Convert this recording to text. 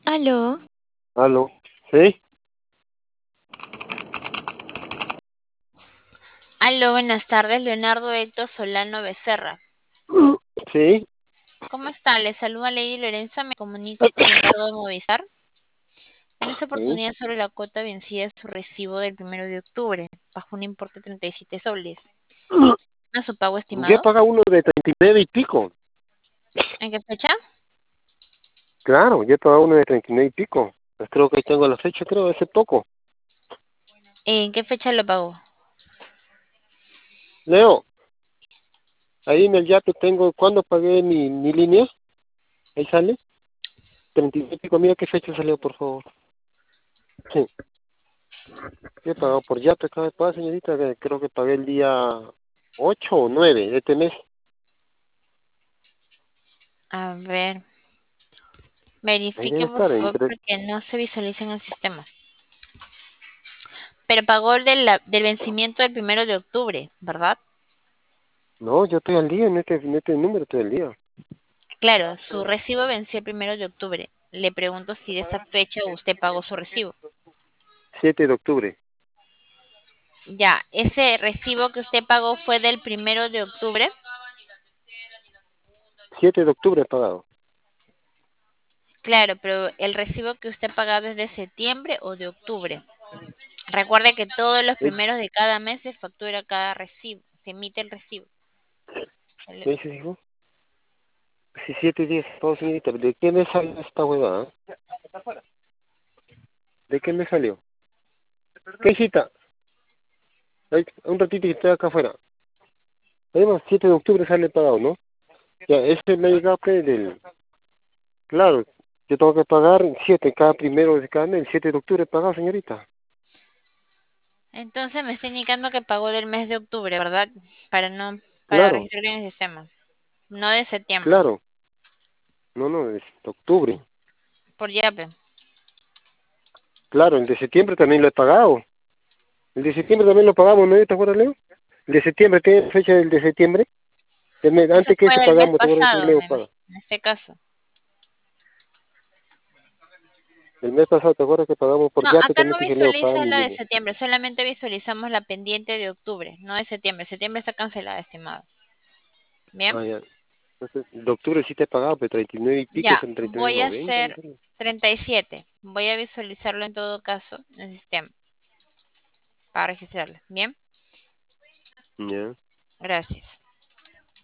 Aló, Aló, ¿sí? aló, buenas tardes, Leonardo Héctor Solano Becerra. Sí, ¿Cómo está? Le saluda Lady Lorenza, me comunico con Leonardo de Movistar. En esta sí. oportunidad sobre la cuota vencida de su recibo del 1 de octubre, bajo un importe de 37 soles. ¿A su pago Ya he estimado? pagado uno de 39 y pico. ¿En qué fecha? Claro, ya he pagado uno de 39 y pico. Pues creo que ahí tengo la fecha, creo, hace poco. ¿En qué fecha lo pagó? Leo, ahí en el yate tengo, ¿cuándo pagué mi línea? Ahí sale. 39 y pico, mira qué fecha salió, por favor. Sí, yo he pagado por yate, acaba de pagar, señorita, que creo que pagué el día 8 o 9 de este mes. A ver, Ahí verifique debe por estar, favor entre... porque no se visualiza en el sistema. Pero pagó el del vencimiento del 1 de octubre, ¿verdad? No, yo estoy al día, en este número estoy al día. Claro, su recibo venció el 1 de octubre. Le pregunto si de esa fecha usted pagó su recibo. 7 de octubre. Ya, ese recibo que usted pagó fue del 1 de octubre. 7 de octubre he pagado. Claro, pero el recibo que usted pagaba es de septiembre o de octubre. Recuerde que todos los ¿Eh? primeros de cada mes se factura cada recibo, se emite el recibo. El- ¿Me dices, hijo? 17 días, todo señorita. ¿De qué me salió esta huevada? ¿De qué me salió? ¿Qué cita? Un ratito y estoy acá afuera. Además, 7 de octubre sale pagado, ¿no? Ya, ese me ha llegado que del... Claro, yo tengo que pagar 7 cada primero de cada mes. El 7 de octubre he pagado, señorita. Entonces me está indicando que pagó del mes de octubre, ¿verdad? Para no, para Claro, registrar en el sistema, no de septiembre, claro. No, no, es octubre. por Yape. Claro, el de septiembre también lo he pagado. El de septiembre también lo pagamos, ¿no? ¿Te acuerdas, Leo? El de septiembre, ¿tiene fecha del de septiembre? Eso Antes que fue ese el mes pagamos, ¿te acuerdas que pasado, Leo paga? en este caso. El mes pasado, ¿te acuerdas que pagamos por No, Yape? acá También no te dije, Leo, paga visualiza mi la de línea. septiembre, solamente visualizamos la pendiente de octubre, no de septiembre. Septiembre está cancelada, estimado. Bien, Ah, ya. Entonces, de octubre sí te he pagado, pero 39 y pico, ya, son 39 y voy a 90. hacer 37. Voy a visualizarlo en todo caso en el sistema para registrarlo. Bien, Ya. gracias.